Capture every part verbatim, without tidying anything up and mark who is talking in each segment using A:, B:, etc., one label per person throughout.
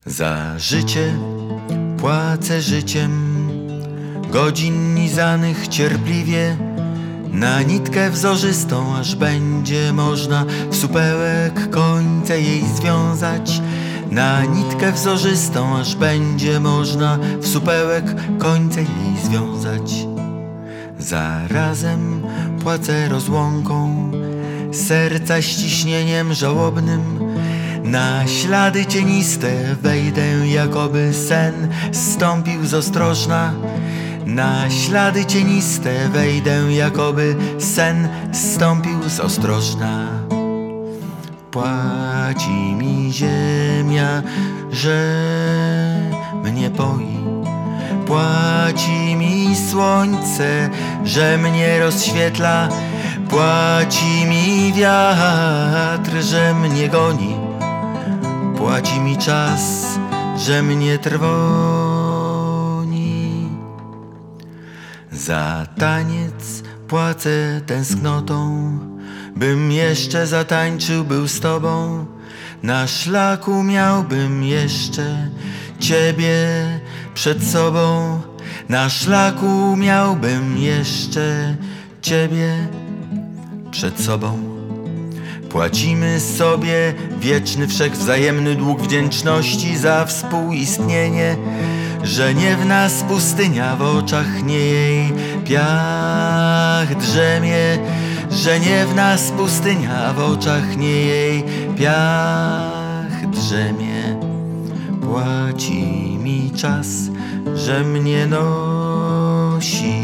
A: Za życie płacę życiem, godzin nizanych cierpliwie, na nitkę wzorzystą, aż będzie można w supełek końce jej związać. Na nitkę wzorzystą, aż będzie można w supełek końce jej związać. Zarazem płacę rozłąką, serca ściśnieniem żałobnym. Na ślady cieniste wejdę, jakoby sen zstąpił z ostrożna. Na ślady cieniste wejdę, jakoby sen zstąpił z ostrożna. Płaci mi ziemia, że mnie poi. Płaci mi słońce, że mnie rozświetla. Płaci mi wiatr, że mnie goni. Płaci mi czas, że mnie trwoni. Za taniec płacę tęsknotą, bym jeszcze zatańczył był z tobą. Na szlaku miałbym jeszcze ciebie przed sobą. Na szlaku miałbym jeszcze ciebie przed sobą. Płacimy sobie wieczny wszechwzajemny dług wdzięczności za współistnienie, że nie w nas pustynia, w oczach nie jej piach drzemie. Że nie w nas pustynia, w oczach nie jej piach drzemie. Płaci mi czas, że mnie nosi.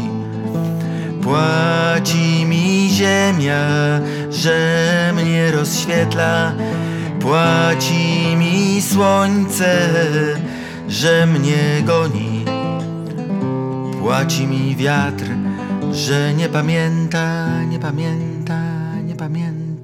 A: Płaci mi ziemia, że mnie rozświetla. Płaci mi słońce, że mnie goni. Płaci mi wiatr, że nie pamięta, nie pamięta, nie pamięta.